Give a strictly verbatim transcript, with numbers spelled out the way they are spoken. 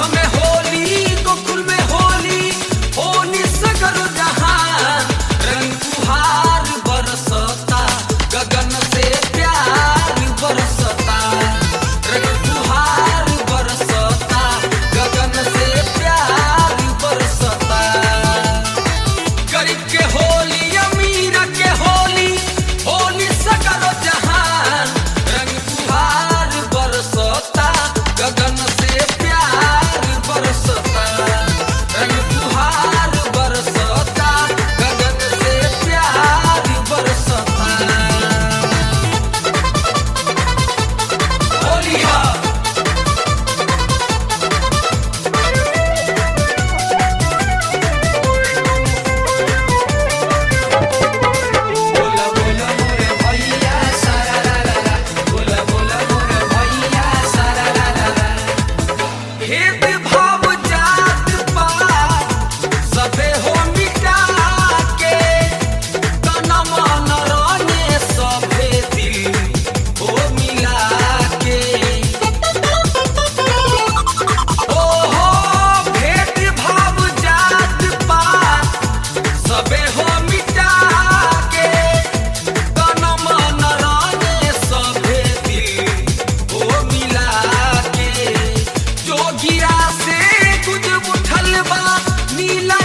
में होली गोकुल में होली होली सगर जहान रंग फुहार बरसता गगन से प्यार बरसता रंग फुहार बरसता गगन से प्यार बरसता गरीब के होली अमीर के होली होली सगर जहान रंग फुहार बरसता गगन से प्यार बरसता रंग फुहार बरसता गगन से प्यार बरसता होलिया बोला बोला मोरे भैया सारा ला ला ला बोला बोला मोरे भैया सारा ला ला ला भेद भाव जात पात सबे हो मिटा के तन मन रंगे सबे दिल हो मिला के ओहो भेद भाव जात पात सबे हो मिटा के तन मन रंगे सबे दिल हो मिला के जोगिया से कुछ उठल बा नीला